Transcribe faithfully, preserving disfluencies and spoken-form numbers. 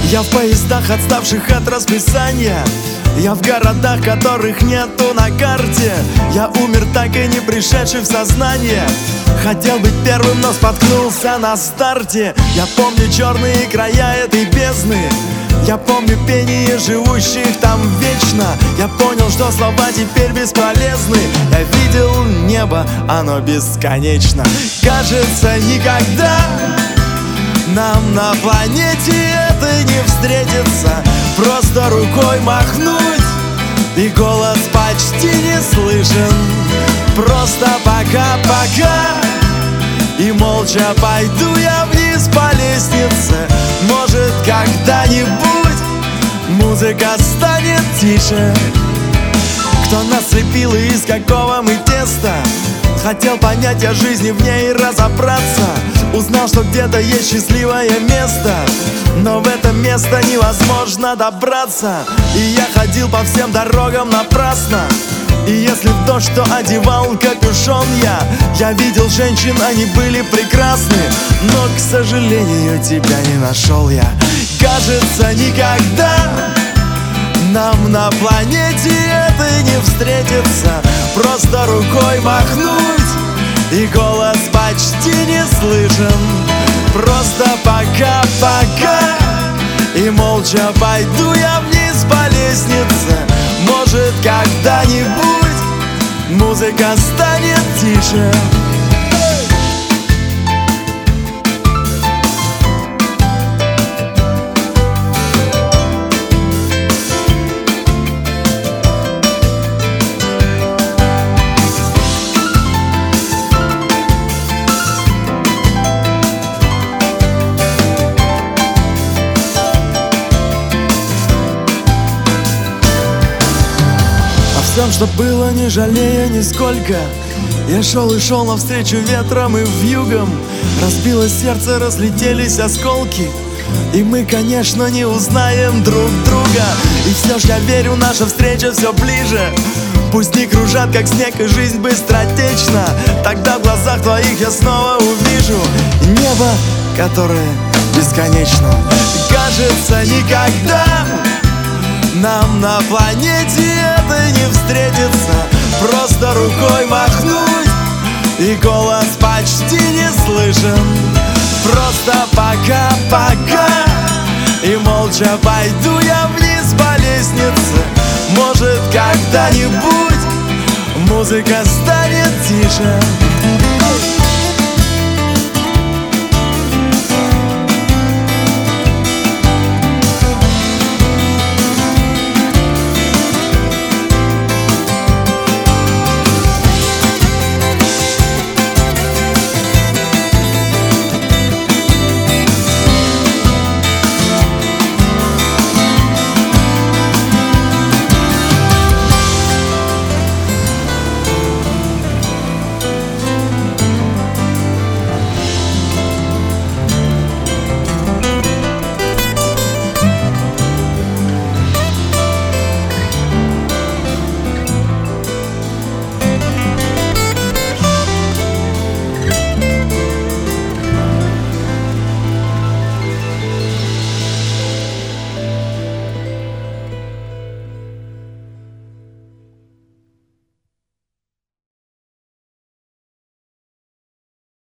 Я в поездах, отставших от расписания. Я в городах, которых нету на карте. Я умер, так и не пришедший в сознание. Хотел быть первым, но споткнулся на старте. Я помню черные края этой бездны. Я помню пение живущих там вечно. Я понял, что слова теперь бесполезны. Я видел небо, оно бесконечно. Кажется, никогда нам на планете это не встретится. Просто рукой махнуть, и голос почти не слышен. Просто пока-пока, и молча пойду я вниз по лестнице. Может, когда-нибудь музыка станет тише. Кто нас слепил и из какого мы теста? Хотел понять о жизни в ней и разобраться. Узнал, что где-то есть счастливое место, но в это место невозможно добраться. И я ходил по всем дорогам напрасно. И если в дождь, то одевал капюшон я. Я видел женщин, они были прекрасны, но, к сожалению, тебя не нашел я. Кажется, никогда нам на планете это не встретится. Просто рукой махнуть, и голос почти не слышен. Просто пока-пока, и молча пойду я вниз по лестнице. Может, когда-нибудь музыка станет тише. Всем, что было, не жалея нисколько. Я шел и шел навстречу ветром и вьюгам. Разбилось сердце, разлетелись осколки, и мы, конечно, не узнаем друг друга. И все ж я верю, наша встреча все ближе. Пусть не кружат, как снег, и жизнь быстротечна. Тогда в глазах твоих я снова увижу небо, которое бесконечно. Кажется, никогда нам на планете это не встретится. Просто рукой махнуть, и голос почти не слышен. Просто пока-пока, и молча пойду я вниз по лестнице. Может, когда-нибудь музыка станет тише.